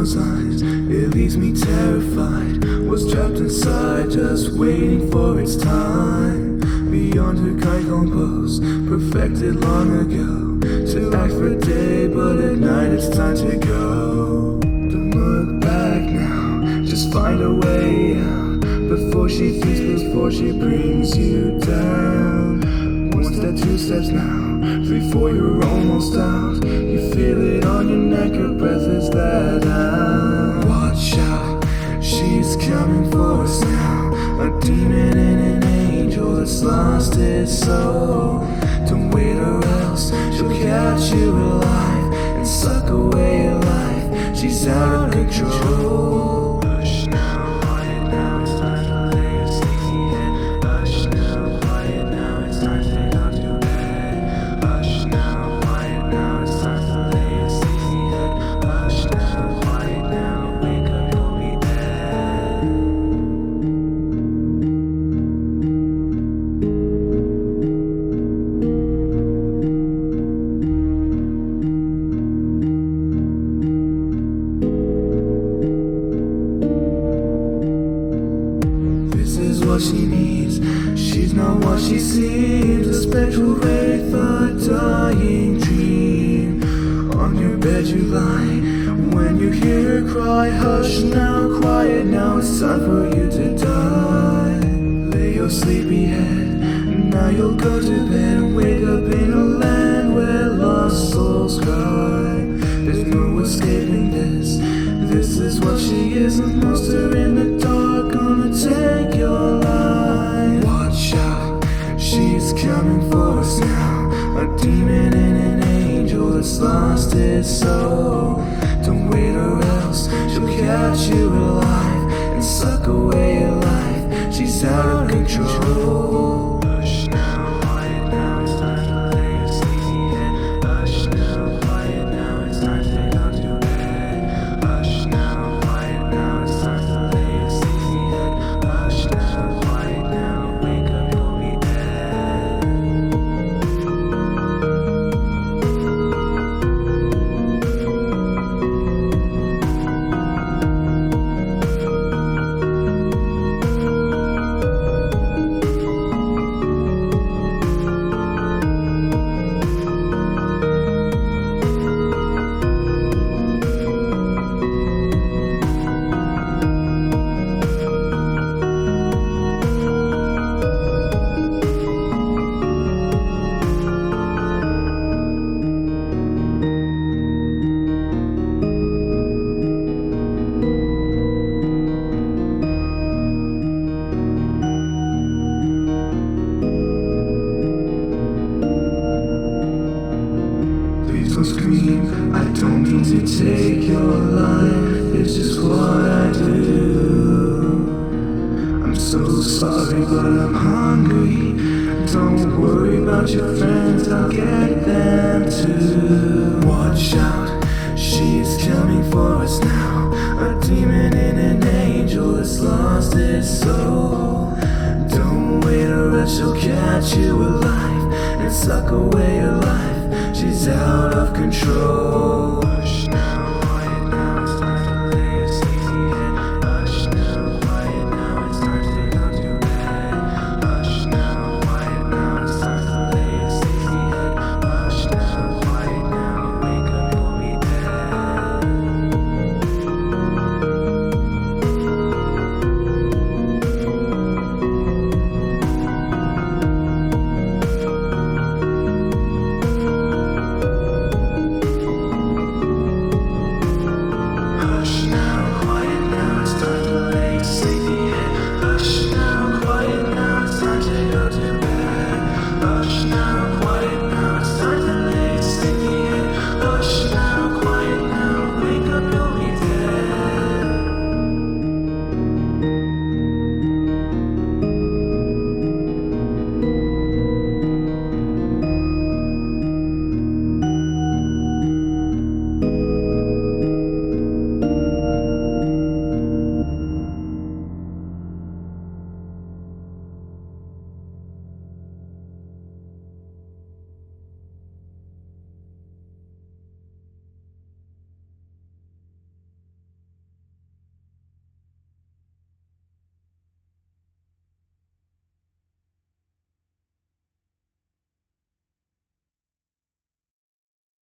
those lines, it leaves me terrified. Was trapped inside, just waiting for its time. Beyond her kind compose, perfected long ago. To act for a day, but at night it's time to go. Don't look back now, just find a way out. Before she thinks, before she brings you down. One step, two steps now, 3, 4, you're almost out. You feel it on your neck, her breath is let out. Watch out, she's coming for us now. A demon and an angel that's lost its soul. Don't wait or else she'll catch you alive and suck away your life. She's out of control. Hush now, quiet now, it's time to lay a sneaky head. Hush now, quiet now, it's time to take out your bed. Hush now, quiet now, it's time to lay a sneaky head. Hush now, quiet now, wake up, you'll be dead. This is what she needs, she's not what she seems. A spectral wraith, a dying dream. On your bed you lie, when you hear her cry. Hush now, quiet now, it's time for you to die. Lay your sleepy head, now you'll go to bed and wake up in a land where lost souls cry. There's no escaping this, this is what she is. A monster in the dark, gonna take your life. Watch out, she's coming for us now. A demon and an angel that's lost its soul. Don't wait or else she'll catch you alive and suck away your life. She's out of control. Hush now, quiet now, it's time to lay a sneaky head. Hush now, quiet now, it's time to take out your bed. Hush now, quiet now, it's time to lay a sneaky head. Hush now, quiet now, wake up, you'll be dead. Please don't scream, I don't mean to take your life. It's just what I do. I'm so sorry, but I'm hungry. Don't worry about your friends, I'll get them too. Watch out, she's coming for us now. A demon and an angel that's lost its soul. Don't wait or else she'll catch you alive and suck away your life. She's out of control.